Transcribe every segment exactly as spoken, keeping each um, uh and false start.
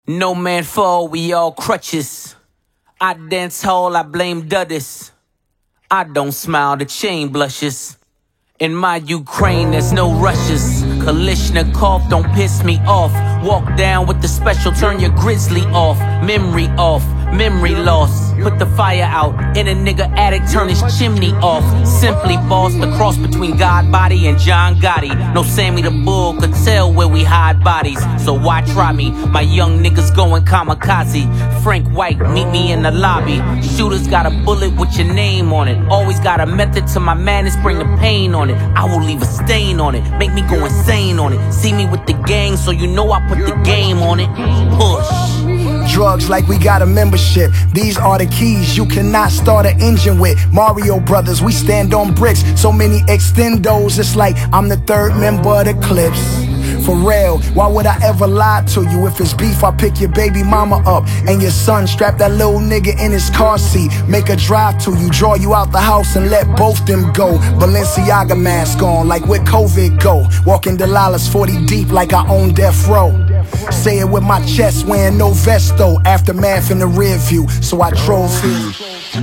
No man fall, we all crutches. I dance hall, I blame Duddis. I don't smile, the chain blushes. In my Ukraine, there's no rushes. Kalishnikov, don't piss me off. Walk down with the special, turn your grizzly off. Memory off, memory lost. Put the fire out, in a nigga attic, turn his chimney off. Simply boss, the cross between God body and John Gotti. No Sammy the Bull could tell where we hide bodies. So why try me? My young niggas going kamikaze. Frank White, meet me in the lobby. Shooters got a bullet with your name on it. Always got a method to my madness, bring the pain on it. I will leave a stain on it, make me go insane on it. See me with the gang, so you know I put the game on it. Push. Drugs like we got a membership. These are the keys you cannot start an engine with. Mario Brothers, we stand on bricks. So many extendos, it's like I'm the third member of the Clips. For real, why would I ever lie to you? If it's beef, I pick your baby mama up and your son, strap that little nigga in his car seat. Make a drive to you, draw you out the house and let both them go. Balenciaga mask on, like where COVID go. Walking Delilah's forty deep like I own death row. Say it with my chest, wearing no vest though. Aftermath in the rear view, so I drove here.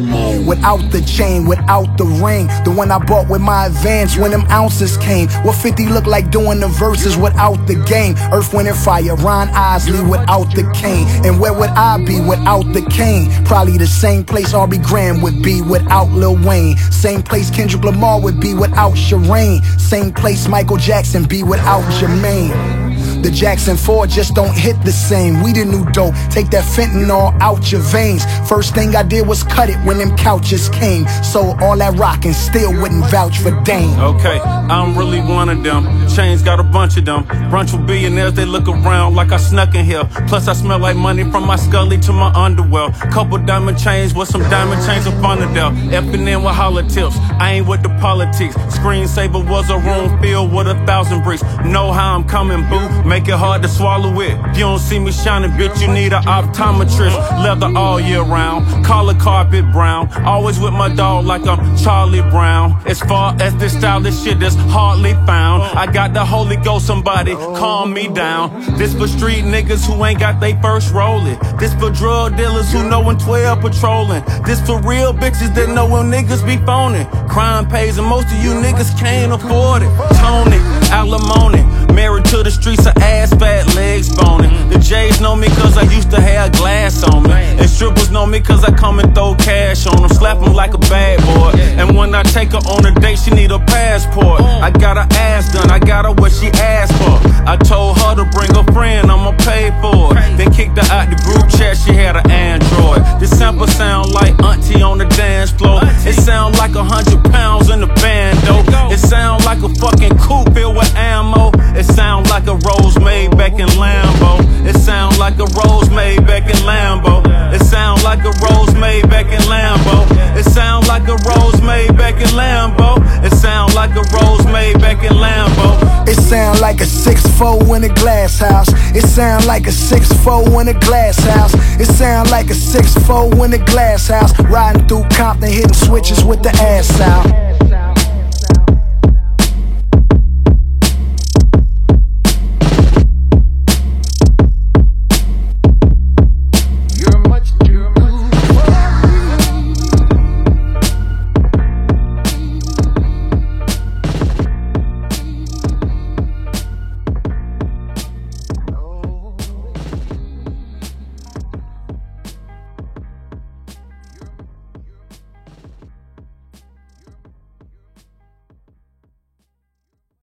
Without the chain, without the ring, the one I bought with my advance when them ounces came. What fifty look like doing the verses without the game? Earth, Wind and Fire, Ron Isley without the cane. And where would I be without the cane? Probably the same place Aubrey Graham would be without Lil Wayne. Same place Kendrick Lamar would be without Shireen. Same place Michael Jackson be without Jermaine. The Jackson four just don't hit the same. We the new dope, take that fentanyl out your veins. First thing I did was cut it when them couches came. So all that rockin' still wouldn't vouch for Dame. Okay, I'm really one of them. Chains got a bunch of them. Brunch with billionaires, they look around like I snuck in here. Plus I smell like money from my scully to my underwear. Couple diamond chains with some diamond chains up under there. Effing in with holler tips, I ain't with the politics. Screensaver was a room filled with a thousand bricks. Know how I'm coming, boo. Make it hard to swallow it. If you don't see me shining, bitch, you need an optometrist. Leather all year round, collar carpet brown. Always with my dog like I'm Charlie Brown. As far as this stylish shit that's hardly found, I got the Holy Ghost, somebody calm me down. This for street niggas who ain't got they first rolling. This for drug dealers who know when twelve patrolling. This for real bitches that know when niggas be phoning. Crime pays and most of you niggas can't afford it. Tony, alimony, married to the streets, her ass fat, legs boning. The J's know me cause I used to have glass on me. And strippers know me cause I come and throw cash on them. Slap them like a bad boy. And when I take her on a date, she need a passport. I got her ass done, I got her what she asked for. I told her to bring a friend, I'ma pay for it. Then kicked her out the group chat, she had an Android. This sample sound like auntie on the dance floor. It sound like a hundred pounds in the bando. It sound like a fucking coupe filled with ammo. It sound like a rose made back in Lambo. It sound like a rose made back in Lambo. It sound like a rose made back in Lambo. It sound like a rose made back in Lambo. It sound like a rose made back in Lambo. It sound like a six four in a glass house. It sound like a six four in a glass house. It sound like a six four in a glass house. Riding through Compton, hitting switches with the ass out.